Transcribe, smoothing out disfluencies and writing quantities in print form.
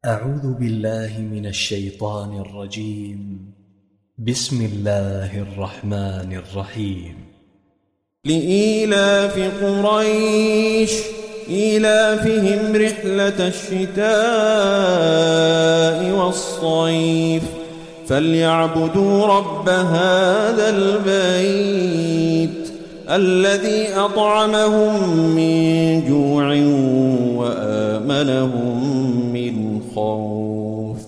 أعوذ بالله من الشيطان الرجيم. بسم الله الرحمن الرحيم. لإيلاف قريش إيلافهم رحلة الشتاء والصيف فليعبدوا رب هذا البيت الذي أطعمهم من جوع وآمنهم من خوف.